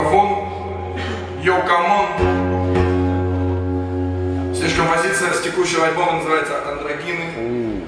микрофон. Йоу, камон. Следующая композиция с текущего альбома называется «Андрогины».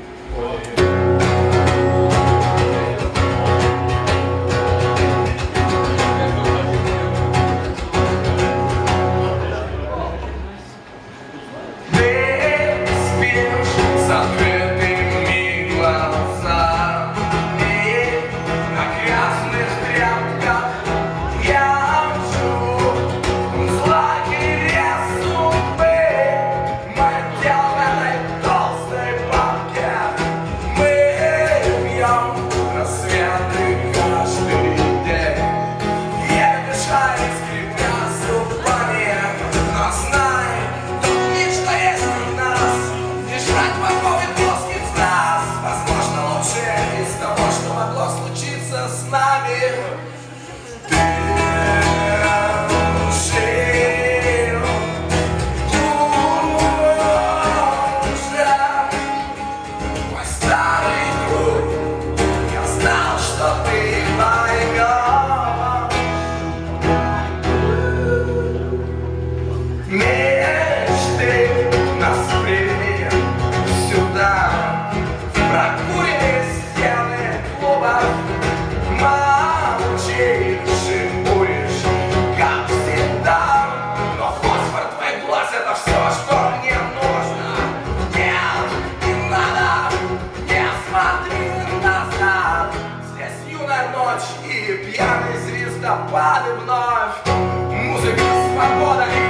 С нами ты жил уже мой старый друг. Я знал, что ты моя. Мечты нас привели сюда, в прокуренные стены клуба. Молчишь, будешь, как всегда. Но фосфор, твой глаз — это все, что мне нужно. Нет, не надо, не смотри назад. Здесь юная ночь и пьяные звездопады вновь. Музыка, свобода и